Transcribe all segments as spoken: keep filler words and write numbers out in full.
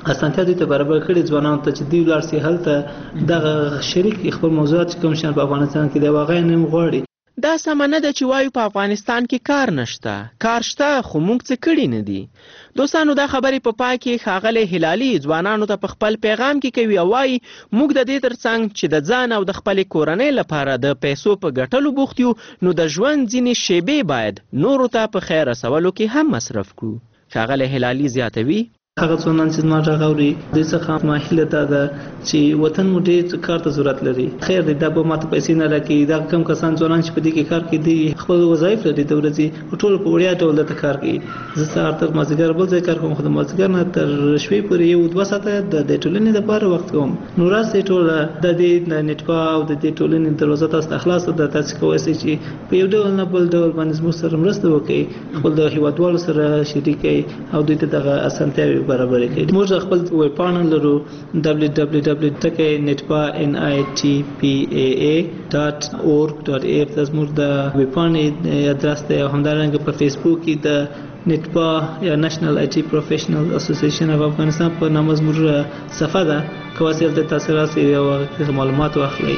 اسانتیا دوی ته برابر کړي ځوانانو ته چې دوی ولاړ سي هلته دغه شریک خپل موضوعات کوم شان په افغانستان کې د واقع نه غواړي. دا سمه نه ده چې وایو په افغانستان کې کار نشته. کار شته خو موږ څه کړي نه دي. دوستانو دا خبرې په پای کې ښاغلی هلالي ځوانانو ته په خپل پیغام کې کوي او وایي موږ د دې ترڅنګ چې د ځان او د خپلې کورنۍ لپاره د پیسو په ګټلو بوخت یو نو د ژوند ځینې شیبې باید نورو ته په خیر رسولو کې هم مصرف کړو. ښاغلی هلالي زیاتوي هغه ځوانان چې زما غږ اوري دوی څخه ما هیله دا ده چې وطن مو ډېر کار ته ضرورت لري. خیر دی دا به ماته پیسې نه راکړي. دا کم کسان ځوانان چې په دې کې کار کوي دوی خپل وظایف لري د ورځې په ټولو په وړیا ډول دلته کار کوي. زه سهار تر مازدیګر بل ځای کار کوم خو د مازدیګر نه تر شپې پورې یو دوه ساعته د دې ټولنې دپاره وخت کوم. نو راځئ ټوله د دې نټپا او د دې ټولنې دروازه تاسو ته خلاصه ده. تاسو کولی شئ چې په یو ډول نه بل ډول باندې زموږ سره مرسته وکړئ خپل د هېوادوالو سره شریک کړئ او دوی ته دغه اسانتیاوې برابرې کړئ. موږ خپل ویب پاڼه لرو دبلیو دبلیو دبلیو ټکی نټپا ان آی ټي پی ای ای ډاټ اورګ ډاټ ای اف دا زموږ د ویب پاڼې ادرس دی او همدارنګه په فیسبوک کې د نټپا یا نېشنل آی ټي پروفیشنل اسوسییشن اف افغانستان په نامه زموږ صفحه ده. کواسي د تاسو راسي او معلومات واخلئ.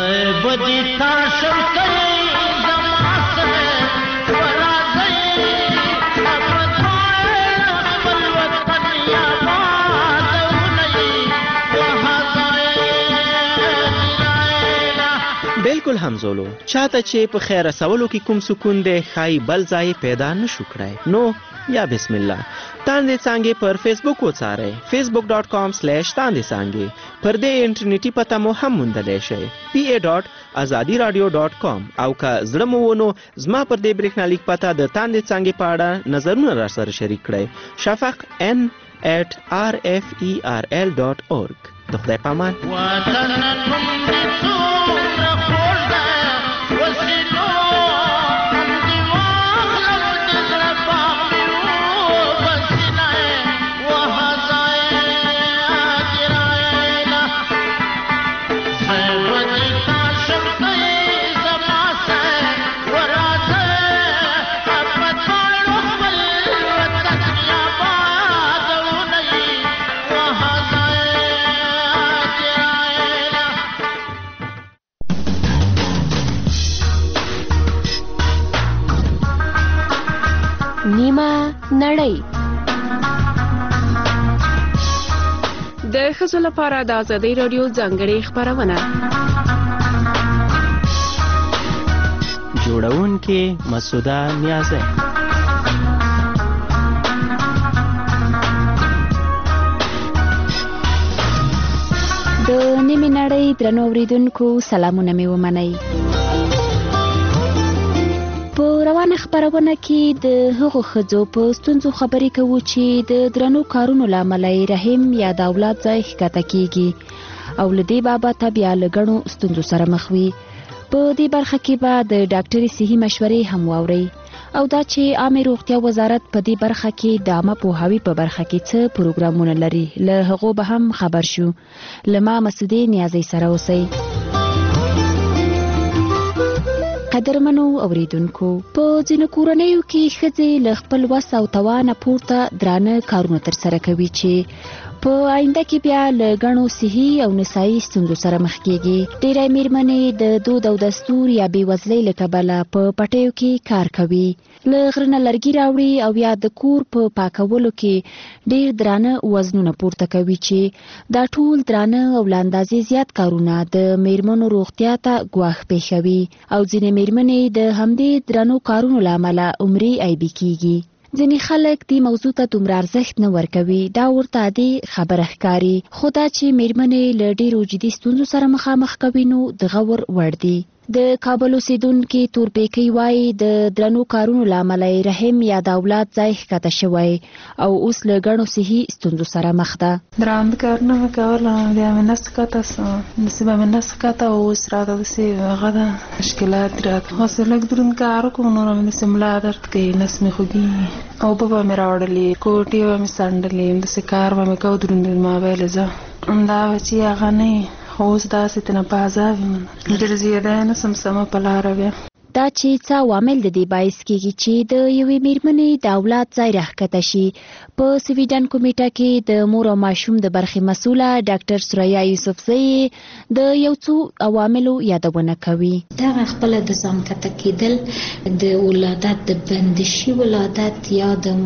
بالکل همزولو چاته چې په خیر رسولو کې کوم سکون دی ښایي بل ځای پیدا نشو کړی نو یا بسم الله. تاندې څانګې پر فیسبوک وڅارئ فیسبوک ډاټ کام سلیش تاندې څانګې. پر دې انټرنیټي پته مو هم موندلی شئ پی ای ډاټ ازادي راډیو ډاټ کام او که زړه مو ونو زما پر دې برېښنالیک پته د تاندې څانګې په اړه نظرونه را سره شریک کړئ. شفق ان ایٹ آر ایف ای آر ایل ډاټ اورګ. د خدای پامان. نړۍ د ښځو لپاره د ازادۍ راډیو ځانګړې خپرونه جوړونکې مسعوده نیازی. د نیمې نړۍ درنو اورېدونکو سلامونه مې ومنئ. په روانه خپرونه کې د هغو ښځو په ستونزو خبرې کوو چې د درنو کارونو له امله یې رحم یا د اولاد ځای ښکته کیږي او له دې بابته بیا له ګڼو ستونزو سره مخ وي. په دې برخه کې به د ډاکټري صحي مشورې هم واورئ او دا چې عامه روغتیا وزارت په دې برخه کې د عامه پوهاوي په برخه کې څه پروګرامونه لري له هغو به هم خبر شو. له ما مسعودې نیازۍ سره اوسئ. قدرمنو اوریدونکو په ځینو کورنیو کې ښځې له خپل وس او توانه پورته درانه کارونه ترسره کوي چې په آینده کې بیا له ګڼو صحي او نسایي ستونزو سره مخ کیږي. ډېری میرمنې د دود او دستور یا بېوزلۍ له کبله په پټیو کې کار کوي. له غره نه لرګي راوړي او یا د کور په پاکولو کې ډېر درانه وزنونه پورته کوي چې دا ټول درانه او له اندازې زیات کارونه د میرمنو روغتیا ته ګواښ پېښوي او ځینې میرمنې د همدې درنو کارونو له امله عمري عیبي کیږي. ځینې خلک دې موضوع ته دومره ارزښت نه ورکوي. دا ورته عادي خبره ښکاري خو دا چې میرمنې له ډېرو جدي ستونزو سره مخامخ کوي نو د غور وړ دي. د کابل اوسیدونکي تورپیکۍ وایي د درنو کارونو له امله یې رحم یا د اولاد ځای ښکته شوی او اوس له ګڼو صحي ستونزو سره مخ ده. دراند کارونه مې کوله بیا مې نس ښکته سو داسې به مې نس ښکته او اوس راته داسې هغه ده مشکلات راته خاصې لږ دروند کار وکړم نور مې داسې ملا درد کوي نس مې خوږېږي اوبه به مې راوړلې کوټې به مې څنډلې داسې کار به مې کو دروند ما ویلې زه دا به چې هغه نه اوس داسې تنه په عذاب یم ډېر زیاده نه سم سمه په لاره بیا دا چې څه عوامل د دې باعث کیږي چې د یوې میرمنې د اولاد ځای راښکته شي. په سویډن کمیټه کې د مور او ماشوم د برخې مسؤله ډاکټر سوریا یوسفزۍ د یو څو عواملو یادونه کوي. دا خپل د ځان کته کېدل د ولادت د بندشي ولادت یا د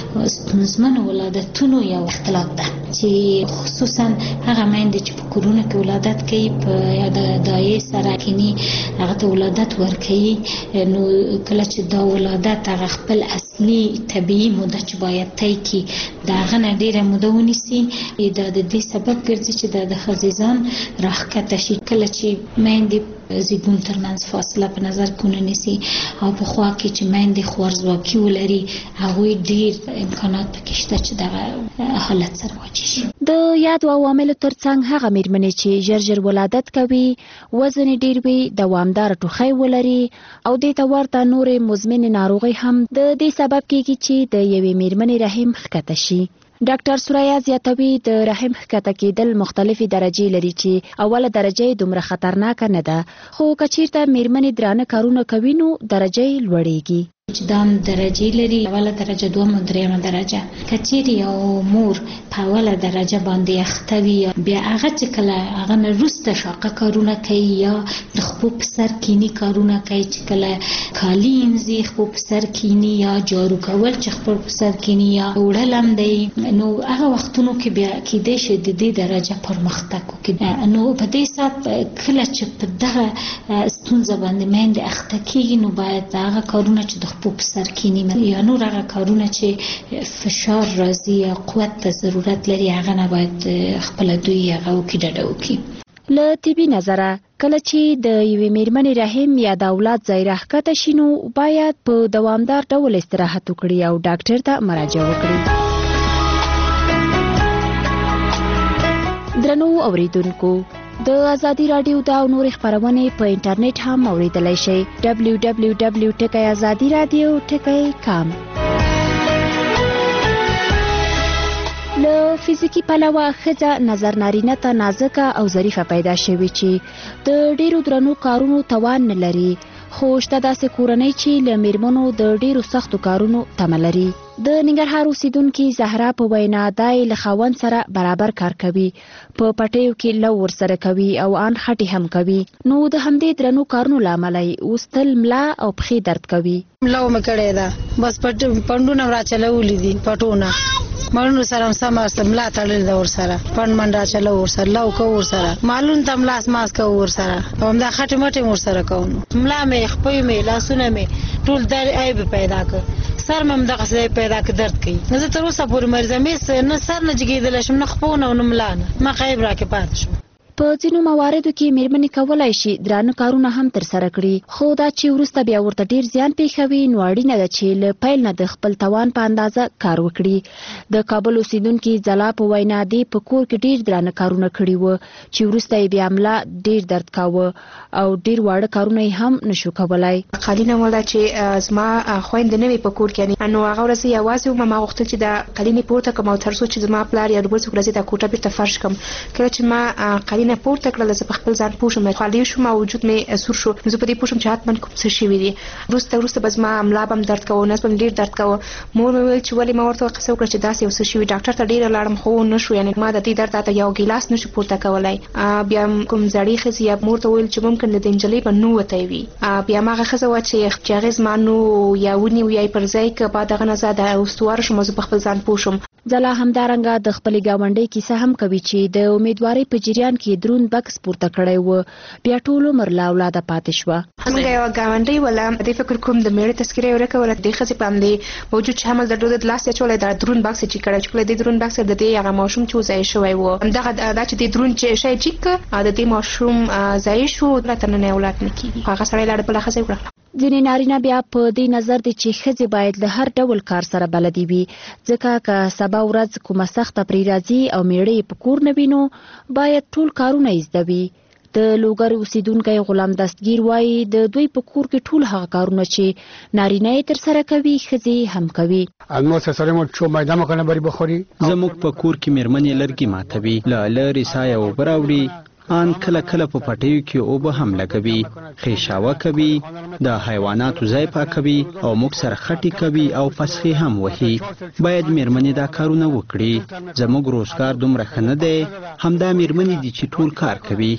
ستونزمن ولادتونو یو اختلاف ده چې خصوصا هغه میندې چې په کورونو کې ولادت کوي په یا د دایې سره کینی هغه ته ولادت ورکوي، نو کله چې دا ولادت هغه خپل اصلي طبیعي موده چې باید طی کړي د هغه نه ډېره موده ونیسي، دا د دې سبب ګرځي چې دا د ښځې ځان راښکته شي. کله چې میندې زیږون ترمنځ فاصله په نظر کې ونیسي او په خوا کې چې میندې خوارځواکي ولري هغوی ډېر امکانات پکې شته چې دغه حالت سره مواجه شي. د یادو عواملو ترڅنګ هغه میرمنې چې ژر ژر ولادت کوي، وزن ډېر وي، دوامدار ټوخی ولري او دې ته ورته نورې مزمنې ناروغۍ هم د دې سبب کېږي چې د یوې میرمنې رحم ښکته شي. ډاکټر سوریا زیاتوي د رحم ښکته کېدل مختلفې درجې لري چې اوله درجه یې دومره خطرناکه نه ده، خو که چیرته میرمنې درانه کارونه کوي نو درجه یې لوړېږي. چې دا درجې لري، اوله درجه، دومه، دریمه درجه. که چیرې یو مور په اوله درجه باندې اخته وي بیا هغه چې کله هغه نه وروسته شاقه کارونه کوي یا د خپو په سر کینی کارونه کوي، چې کله کالي انځي خپو په سر کینی یا جارو کول چې خپو په سر کینی یا وړل هم دی، نو هغه وختونو کې بیا کېدای شي د دې درجه پرمختګ وکړي. نو په دې سات کله چې په دغه ستونزه باندې میندې اخته کېږي نو باید هغه کارونه چې د په سر کینی یا نور هغه کارونه چې فشار راځي یا قوت ته ضرورت لري هغه نه باید خپل دوی هغه وکړي ډډه وکړي. له طبي نظره کله چې د یوې میرمنې رحم یا د اولاد ځای راښکته شي نو باید په دوامدار ډول استراحت وکړي او ډاکټر ته مراجعه وکړي. درنو اوریدونکو، د ازادي رادیو دا نور خبرونه په انټرنیټ هم اوریدلای شئ. دبلیو دبلیو دبلیو ټکی ازادي رادیو ټکی کام. له فزیکی پلوه ښځه نظر نارینه ته نازکه او ظریفه پیدا شوې چې د ډیرو درنو کارونو توان نه لري، خو شته داسې کورنۍ چې له میرمنو د ډیرو سختو کارونو تمه لري. د ننګرهار اوسیدونکي زهرا په وینا دای له خاوند سره برابر کار کوي، په پټیو کې لو ورسره کوي او ان خټي هم کوي، نو د همدې درنو کارونو لامل اوس تل ملا او پښې درد کوي. لو مې کړې ده، بس پټ پندونه را چلولې دي، پټونه مړونو سره سم ملا تړل دا ور سره پند منډا چلو ور سره لو کو ور سره مالون تم لاس ماس کو ور سره هم دا خټه مټه ور سره کوم. ملا مې خپې مې لاسونه مې ټول در عیب پیدا کړ، سر مم دغه څه پیدا کړ درد کوي. زه تر اوسه پورې مرزه مې نه سر نه جګیدل شم نه خپونه نه ملانه ما خیب راکې پات شو. په ځینو مواردو کې میرمنې کولای شي درانه کارونه هم تر سره کړي، خو دا چې وروسته بیا ورته ډیر زیان پیښوي نو اړینه ده چې له پیل نه د خپل توان په اندازه کار وکړي. د کابل اوسیدونکي ځلا په وینا دی په کور کې ډیر درانه کارونه کړي وو چې وروسته یې بیا ملا ډیر درد کاوه او ډیر واړه کارونه یې هم نشو کولای. قالینه ولا چې زما خويند نه وي په کور کې نو هغه ورسې یوازې ما غوښتل چې د قالینې پورته کوم او تر څو چې زما پلار یا بل څوک راځي د کوټه بیرته فرش کوم. کله چې ما قالینه نه پورته کړل زه په خپل ځان پوښم خالي شوم او وجود مې سور شو، زه په دې پوښم چې حتمن کوم څه شوي دي. وروسته وروسته به زما ملا به هم درد کوه، نس به مې ډېر درد کوه. مور مې ویل چې ولې ما ورته قصه وکړه چې داسې یو څه شوي. ډاکټر ته ډېره لاړم خو نه شو، یعنې ما د دې درد ته یو ګیلاس نشو پورته کولی. بیا کوم زړې ښځې یا مور ته ویل چې ممکن د نجلۍ به نو وتی وي. بیا هماغه ښځه وه چې هغې زما نو یا ونیو یا یې پر ځای که بعد هغه نه زه د استواره شوم، زه په خپل ځان پوه شوم. ځلا همدارنګه د خپلې ګاونډۍ کیسه هم کوي چې د امیدوارۍ په جریان کې دروند بکس پورته کړی و، بیا ټول عمر لا اولاده پاتې شوه. همغه یوه ګاونډۍ وله دې فکر کوم د میړه تذکره یې ورکوله دې ښځې په همدې موجود چې حمل د ډوډۍ د لاس یې اچولی دا دروند بکس یې چیک کړی چې کله دې دروند بکس د دې هغه ماشوم چې و ځای شوی و، همدغه دا چې دې دروند شی چیک کړ د دې ماشوم ځای شو، راته نن یې اولاد نه کېږي. هغه سړی لاړه بله ښځه یې وکړه. ځینې نارینه بیا په دې نظر دي چې ښځې باید له هر ډول کار سره بلدي وي، ځکه که سبا ورځ کومه سخته پرې راځي او میړه یې په کور نه وي نو باید ټول کارونه یې زده وي. د لوګر اوسیدونکی غلام دستگیر وایي د دوی په کور کې ټول هغه کارونه چې نارینه یې ترسره کوي ښځې هم کوي. زموږ په کور کې میرمنې لرګي ماتوي، له لرې سایه اوبه راوړي آن کله کله په پټیو کې اوبه هم لګوي، خیشاوه کوي، د حیواناتو ځای پاکوي او موږ سره خټې کوي او پسخې هم وهي. باید میرمنې دا کارونه وکړي. زموږ روزګار دومره ښه نه دی، همدا میرمنې دي چې ټول کار کوي.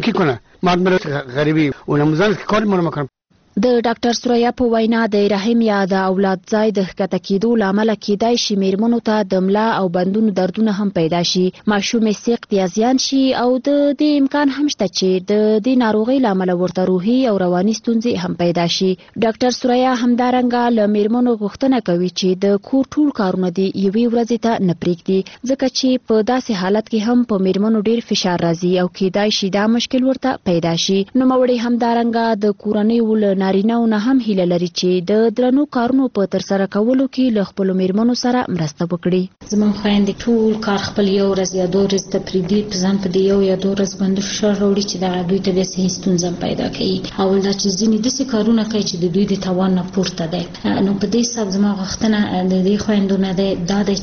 د ډاکټر سوریا په وینا د رحم یا د اولاد ځای د ښکته کېدو لامل کېدای شي میرمنو ته د ملا او بندونو دردونه هم پیدا شي، ماشومې سخت یا زیان شي او د دې امکان هم شته چې د دې ناروغۍ لامل ورته روحي او رواني ستونزې هم پیدا شي. ډاکټر سوریا همدارنګه له میرمنو غوښتنه کوي چې د کور ټول کارونه دي یوې ورځې ته نه پرېږدي، ځکه چې په داسې حالت کې هم په میرمنو ډیر فشار راځي او کېدای شي دا مشکل ورته پیدا شي. نوموړې همدارنګه د کورنیو له نارینه‌و نه هم هیله لري چې د درنو کارونو په ترسره کولو کې له خپلو میرمنو سره مرسته وکړي. زموږ خویندې ټول کار خپل یو ورځ یا دوه ورځې ته پرېږدي، په ځان په دې یو یا دوه ورځ باندې فشار راوړي چې دغه دوی ته د صحي ستونزه پیدا کوي. اول دا چې ځینې داسې کارونه کوي چې د دوی د توان نه پورته دی. نو په دې حساب زما غوښتنه د دې خویندو نه دی دا دی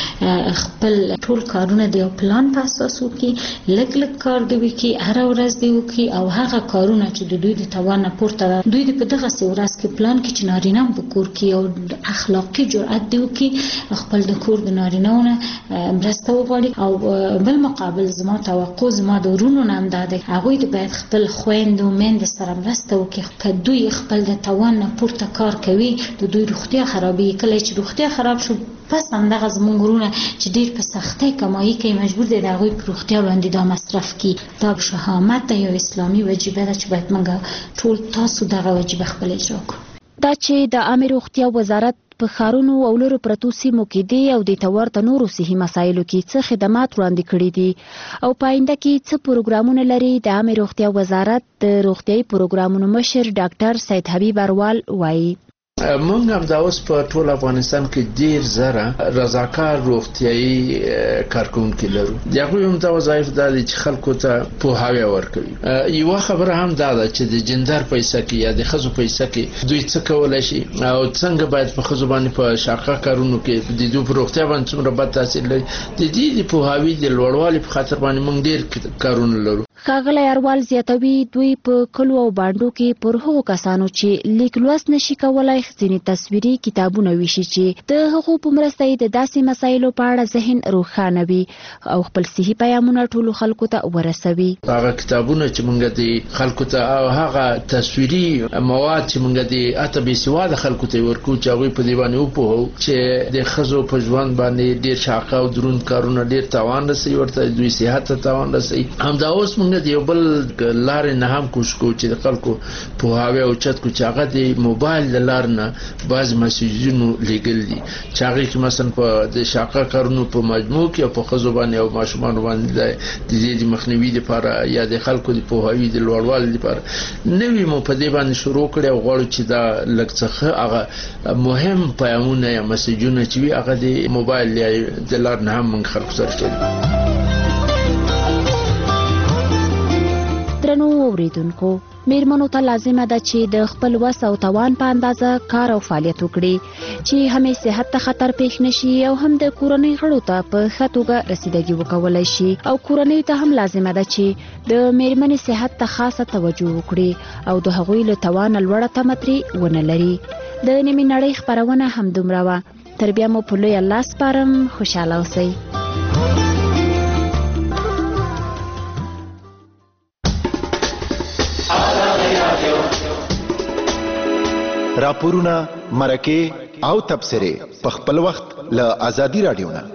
چې خپل ټول کارونه د یو پلان په اساس وکړي، لږ لږ کار دې وکړي، هره ورځ دې وکړي او هغه کارونه چې د دوی د توان نه پورته ده دوی په دغه ورځ کې پلان کې چې نارینه په کور کې او اخلاقي جرأت دی وکړي، خپل د کور د نارینه‌و نه مرسته وغواړي. او بل مقابل زما توقع زما د ورونو نه هم دا دی هغوی د باید خپل خویندو میندې سره مرسته وکړي. که دوی خپل د توان نه پورته کار کوي د دوی روغتیا خرابېږي. کله چې روغتیا خراب شو پس همدغه زموږ ورونه چې ډېر په سختۍ کمایي کوي مجبور دی د هغوی په روغتیا باندې دا مصرف کړي. دا شهامت ده، یو اسلامي وجیبه ده چې باید موږ ټول تاسو دغه وجیبه خپل اجرا کړو. دا چې د عامه روغتیا وزارت په ښارونو او لرو پرتو سیمو کې دی او د تورته نورو صحي مسایلو کې څه خدمات وړاندې کړي دي او په آینده کې څه پروګرامونه لري، د عامه روغتیا وزارت د روغتیايي پروګرامونو مشر ډاکټر سید حبیب اروال وایي. موږ هم دا اوس په ټول افغانستان کې ډیر زره رضاکار روغتیايي کارکونکي لرو. د هغوی هم دا وظایف دا دي چې خلکو ته پوهاوی ورکوي. یوه خبره هم دا ده چې د جندر پیسه کې یا د ښځو پیسه کې دوی څه کولی شي او څنګه باید په ښځو باندې په شاقه کارونو کې د دوی په روغتیا باندې څومره بد تاثیر لري. د دې د پوهاوي د لوړوالي په خاطر باندې موږ ډیر کارونه لرو. ښاغلی اروال زیاتوي دوی په کلو او بانډو کې پر هغو کسانو چې لیک لوست نشي کولای ځینې تصویري کتابونه ویشي چې د هغو په مرسته یې د داسې مسایلو په اړه ذهن روښانه وي او خپل صحي پیغامونه ټولو خلکو ته ورسوي. هغه کتابونه چې موږ د خلکو ته او هغه تصویري مواد چې موږ د اته بې سواده خلکو ته ورکو چې هغوی په دې باندې وپوهو چې د ښځو په ژوند باندې ډېر شاقه او دروند کارونه ډېر تاوان رسوي، ورته دوی صحت ته تاوان رسوي. همدا اوس موږ د یو بل لارې نه هم کوشش کوو چې د خلکو پوهاوی اوچت کړو چې هغه د موبایل د لارې نه بعض مسیجونه لیږل دي چې هغې کې مثلا په د شاقه کارونو په مجموع کې او په ښځو باندې او ماشومانو باندې د دې د مخنیوي لپاره یا د خلکو د پوهاوي د لوړوالي لپاره نوي مو په دې باندې شروع کړی او غواړو چې دا لږ څه هغه مهم پیغامونه یا مسیجونه چې وي هغه د موبایل یا د لارې نه هم موږ خلکو سره شریک. درنو اوریدونکو، میرمنو ته لازمه ده چې د خپل وس او توان په اندازه کار او فعالیت وکړي چې هم صحت ته خطر پیښ نشي او هم د کورنۍ غړو ته په ښه توګه رسیدګي وکولای شي. او کورنۍ ته هم لازمه ده چې د میرمنې صحت ته خاصه توجه وکړي او د هغوی له توان لوړه تمه ترې ونه لري. د نیمې نړۍ خپرونه همدومره وه. تر بیا مو په لوی الله سپارم. خوشحاله اوسئ. راپورونه، مرکې او تبصرې په خپل وخت له آزادي رادیو نه